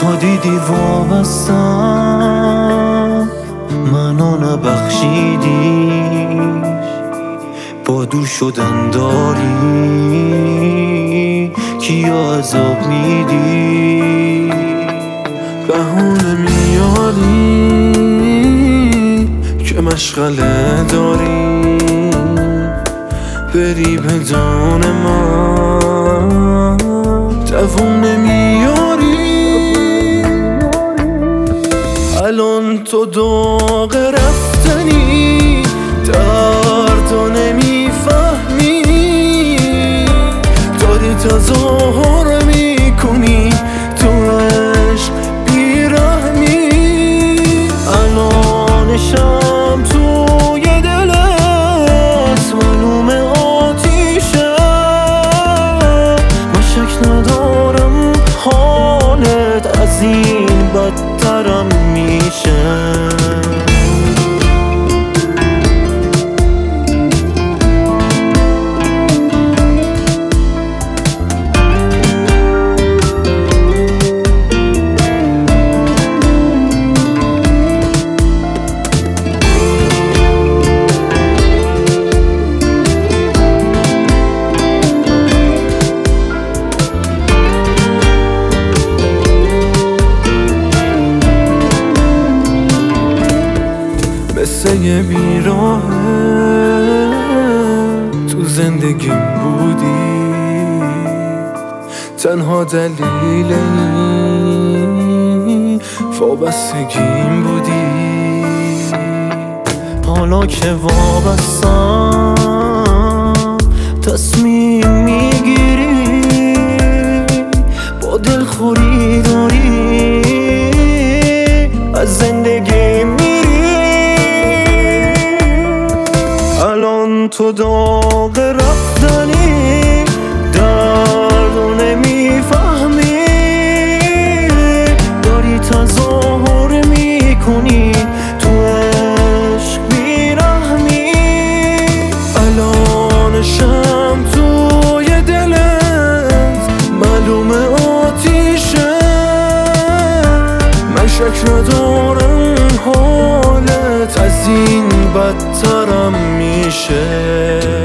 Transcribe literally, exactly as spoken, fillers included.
تنها دیدی وابستم، منو نبخشیدی، با دور شدن داری کیا عذاب میدی. بهونه میاری که مشغله داری بری بدون من، دووم نمیاری. الان تو داغ رفتنی، دردو نمیفهمی، داری تظاهر میکنی تو عشق بیرحمی. الانشم توی دلت معلوم آتیشه، من شک ندارم حالت از این بدترم میشه. مثل یه بیراهه تو زندگیم بودی، تنها دلیل این وابستگیم بودی. حالا که وابستم تصمیم میگیری، با دلخوری داری از زندگی میری. الان تو داغ رفتنی، دردو نمیفهمی، داری تظاهر میکنی تو عشق بیرحمی. الانشم توی دلت معلوم آتیشه، من شک ندارم حالت از این بدترم میشه.